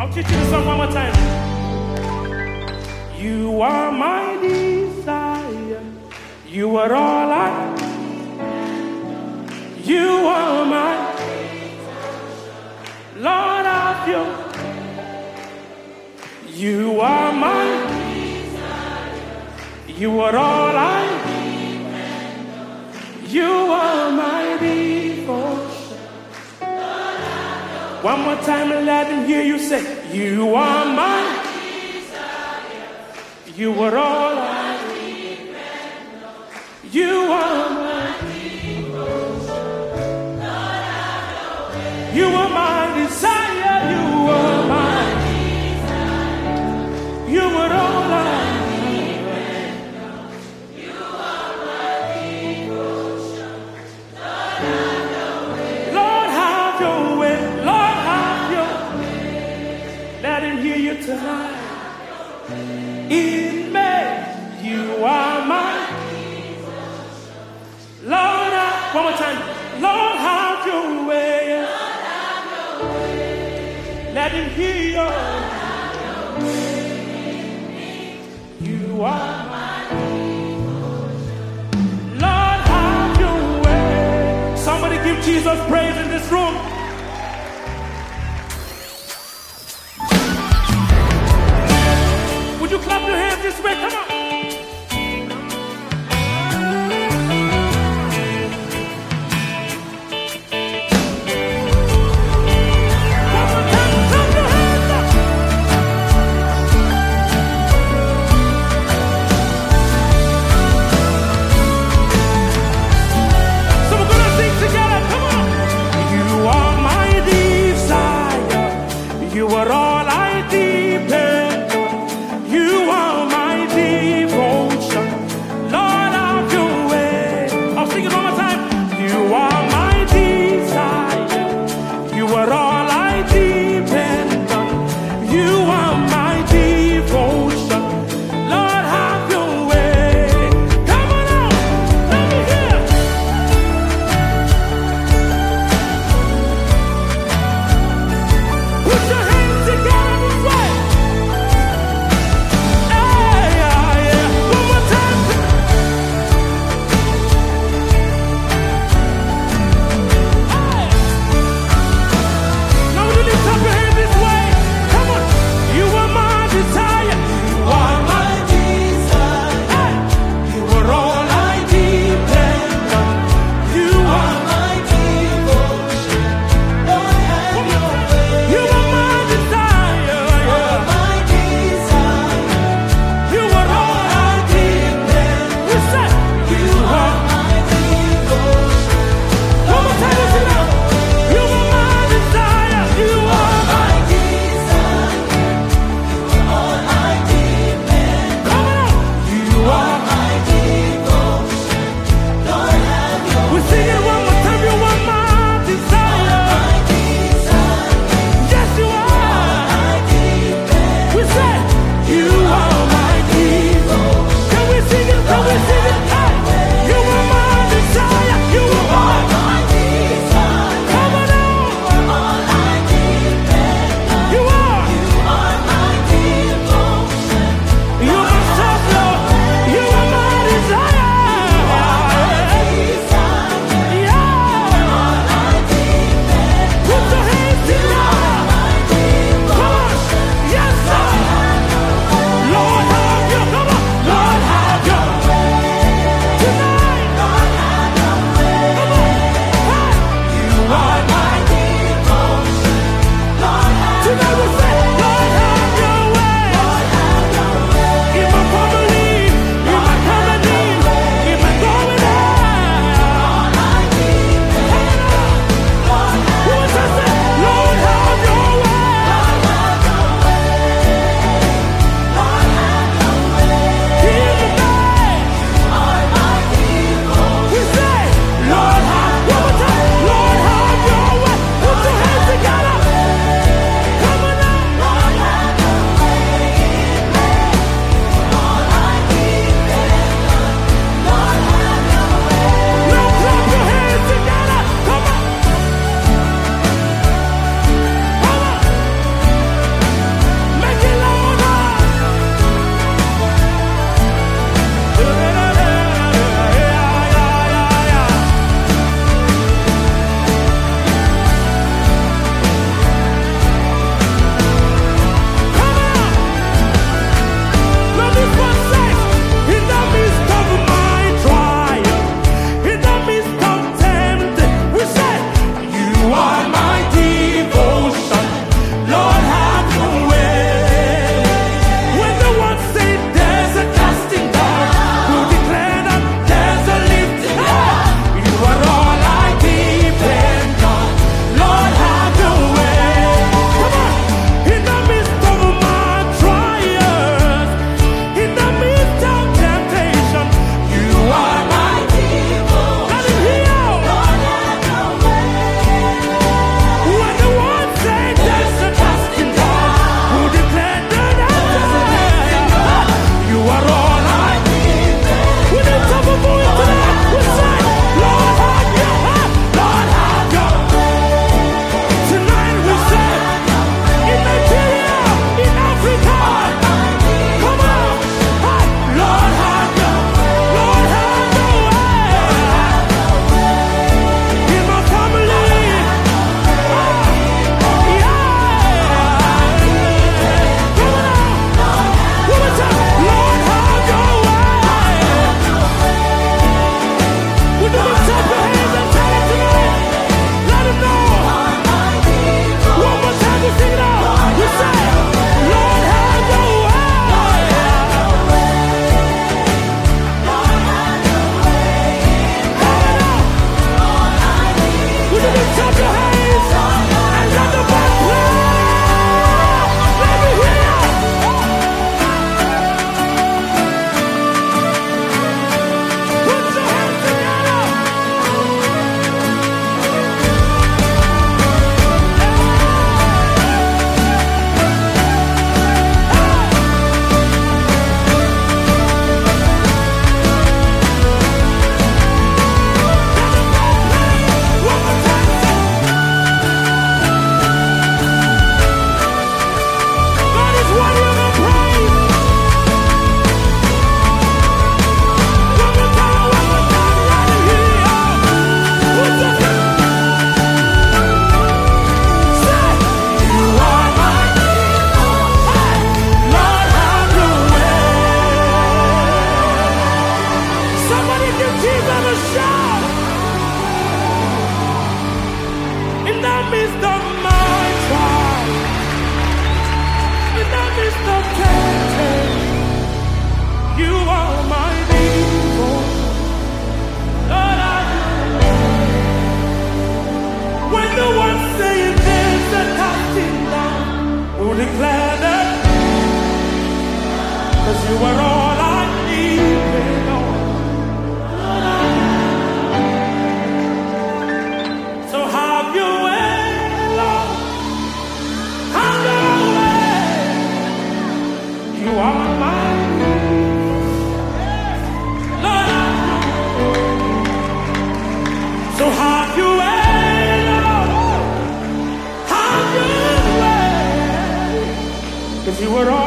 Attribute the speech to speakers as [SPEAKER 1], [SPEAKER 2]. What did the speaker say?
[SPEAKER 1] teach you the song one more time. You are my desire. You are all I. You are my Lord of you. You are my. You are all I. You are my devotion. One more time and let them hear you say, you are my. You are all I need. You are my devotion. You are my desire. You are my desire. You are all I need. You are my devotion. Lord, have your way. Lord, have your way. Let him hear you tonight. In me, you are my Lord. One more time. Lord, have your way. Let him hear you. You are my Lord, have your way. Somebody give Jesus praise in this room. Would you clap your hands this way? Come on. One more time, clap your hands up. So we're gonna sing together. Come on. You are my desire. You are all I depend. You are my devotion. Lord, have your way. I'll sing it one more time. You are my desire. You are all I depend on. You are my devotion. Lord, have your way. Come on out. Let me hear. Put your hands together. You are all